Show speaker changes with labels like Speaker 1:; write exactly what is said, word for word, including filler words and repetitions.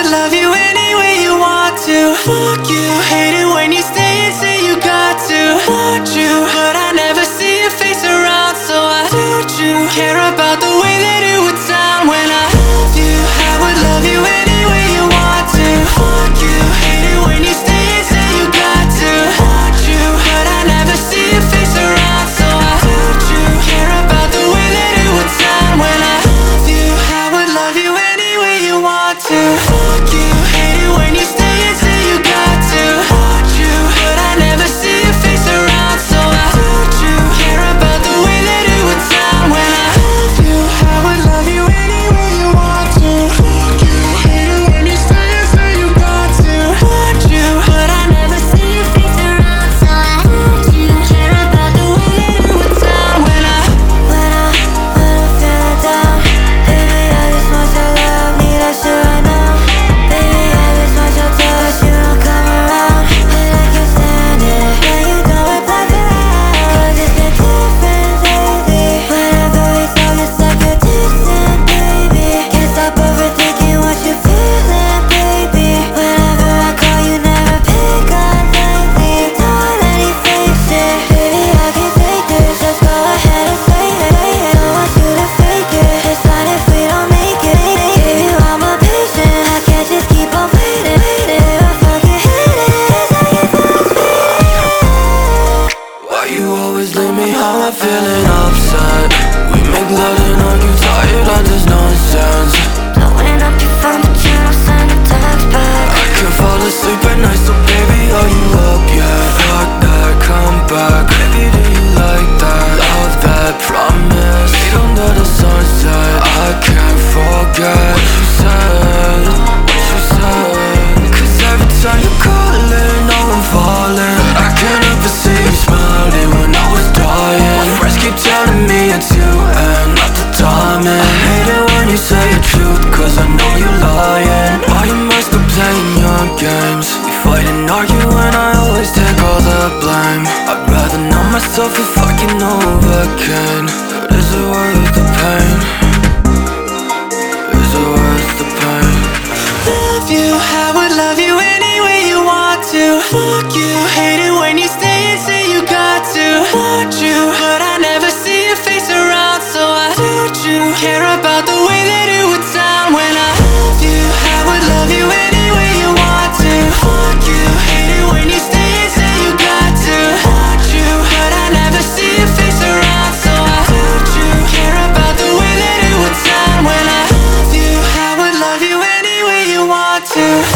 Speaker 1: would love you any way you want to. Fuck you, hate it when you stay and say you got to. Want you, but I never see your face around, so I don't you care about the way that it would sound when I love you. I would love you any way you want to. Fuck you, hate it when you stay and say you got to. Want you, but I never see your face around, so I don't you care about the way that it would sound when I love you. I would love you any way you want to. Fuck you, hate it when you stay and say you got to. Want you, but I never see your face around, so I don't you care about the way that it would sound when I love you. I would love you any way you want to. Fuck you, hate it when you stay and say you got to. Want you, but I never see your face around, so I don't you care about the way that it would sound when I
Speaker 2: When I, when I'm feeling down, baby, I just want your love, need that shit right now. Baby, I just want your touch, but you don't come around, and I can't stand it when you don't reply back. Cause it's been different lately. Whenever we talk, it's like you're distant, baby. Can't stop overthinking what you're feeling, baby. Whenever I call, you never pick up lately. Doing any fake shit, baby, I can take this. Just go ahead and say it. Don't want you to fake it. It's fine if we don't make it. Give you all my patience. I can't just keep on waiting. I fucking hate it. 'Cause I get frustrated.
Speaker 1: Why you always leave me? How am I feeling upset? We make love and argue, tired of this nonsense.
Speaker 2: Blowing up your phone, but you don't send a text back.
Speaker 1: I can't fall asleep at night, so baby, are you up yet? Fuck that, come back. Baby, do you like that? Love that, promise. Meet under the sunset. I can't forget what you said, what you said. Cause every time you're calling, oh, I'm falling. I can't ever see you smiling when I was dying. My friends keep telling me it's you and not the timing. I hate it when you say the truth, cause I know you're lying. Why you must be playing your games? We fight and argue and I always take all the blame. I'd rather know myself if I can overcome. But is it worth the pain? Is it worth the pain? Love you, I would love you any way you want to. Fuck you, hate it when you stay and say you got to. Want you, but I never see your face around, so I don't you care about the way that it would sound when I love you. I would love you any way you want to. Fuck you, hate it when you stay and say you got to. Want you, but I never see your face around, so I don't you care about the way that it would sound when I love you. I would love you any way you want to.